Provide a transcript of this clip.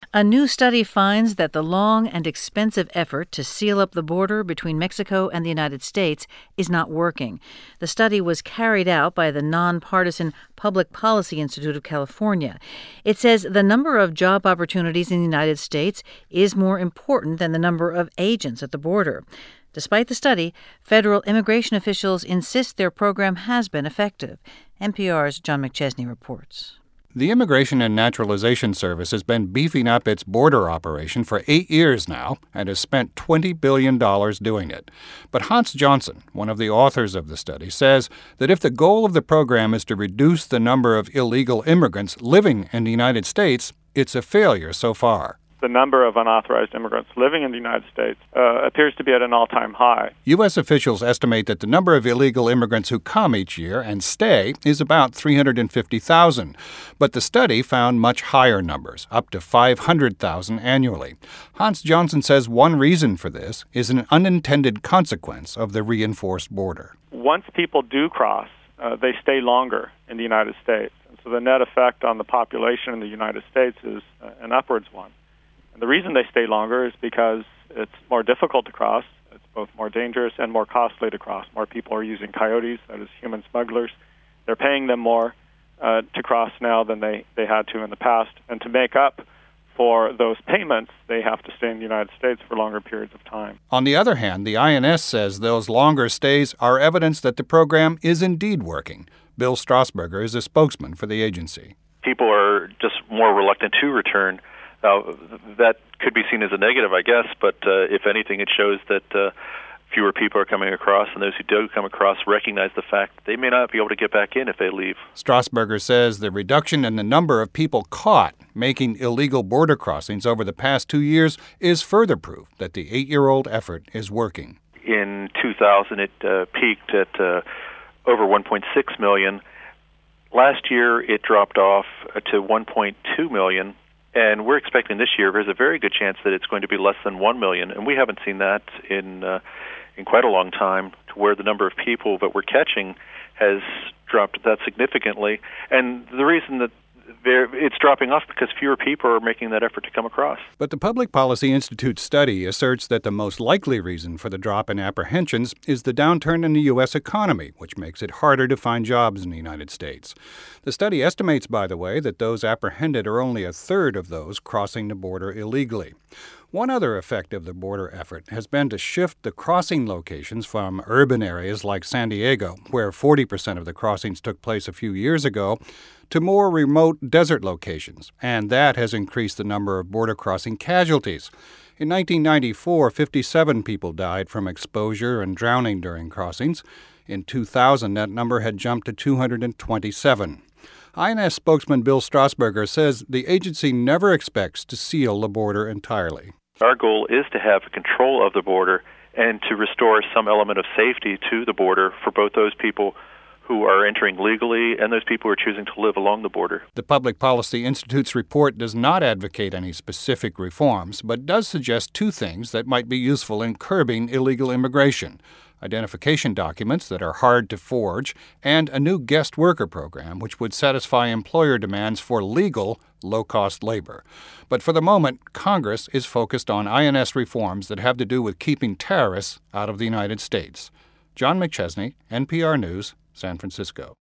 A new study finds that the long and expensive effort to seal up the border between Mexico and the United States is not working. The study was carried out by the nonpartisan Public Policy Institute of California. It says the number of job opportunities in the United States is more important than the number of agents at the border. Despite the study, federal immigration officials insist their program has been effective. NPR's John McChesney reports. The Immigration and Naturalization Service has been beefing up its border operation for 8 years now and has spent $20 billion doing it. But Hans Johnson, one of the authors of the study, says that if the goal of the program is to reduce the number of illegal immigrants living in the United States, it's a failure so far. The number of unauthorized immigrants living in the United States appears to be at an all-time high. U.S. officials estimate that the number of illegal immigrants who come each year and stay is about 350,000. But the study found much higher numbers, up to 500,000 annually. Hans Johnson says one reason for this is an unintended consequence of the reinforced border. Once people do cross, they stay longer in the United States. And so the net effect on the population in the United States is an upwards one. The reason they stay longer is because it's more difficult to cross. It's both more dangerous and more costly to cross. More people are using coyotes, that is human smugglers. They're paying them more to cross now than they had to in the past. And to make up for those payments, they have to stay in the United States for longer periods of time. On the other hand, the INS says those longer stays are evidence that the program is indeed working. Bill Strasburger is a spokesman for the agency. People are just more reluctant to return. Now, that could be seen as a negative, I guess, but if anything, it shows that fewer people are coming across, and those who do come across recognize the fact they may not be able to get back in if they leave. Strasburger says the reduction in the number of people caught making illegal border crossings over the past 2 years is further proof that the 8-year-old effort is working. In 2000, it peaked at over 1.6 million. Last year, it dropped off to 1.2 million. And we're expecting this year there's a very good chance that it's going to be less than 1 million, and we haven't seen that in quite a long time, to where the number of people that we're catching has dropped that significantly. And the reason that it's dropping off because fewer people are making that effort to come across. But the Public Policy Institute study asserts that the most likely reason for the drop in apprehensions is the downturn in the U.S. economy, which makes it harder to find jobs in the United States. The study estimates, by the way, that those apprehended are only a third of those crossing the border illegally. One other effect of the border effort has been to shift the crossing locations from urban areas like San Diego, where 40% of the crossings took place a few years ago, to more remote desert locations, and that has increased the number of border crossing casualties. In 1994, 57 people died from exposure and drowning during crossings. In 2000, that number had jumped to 227. INS spokesman Bill Strasburger says the agency never expects to seal the border entirely. Our goal is to have control of the border and to restore some element of safety to the border for both those people who are entering legally and those people who are choosing to live along the border. The Public Policy Institute's report does not advocate any specific reforms, but does suggest two things that might be useful in curbing illegal immigration: identification documents that are hard to forge, and a new guest worker program which would satisfy employer demands for legal, low-cost labor. But for the moment, Congress is focused on INS reforms that have to do with keeping terrorists out of the United States. John McChesney, NPR News, San Francisco.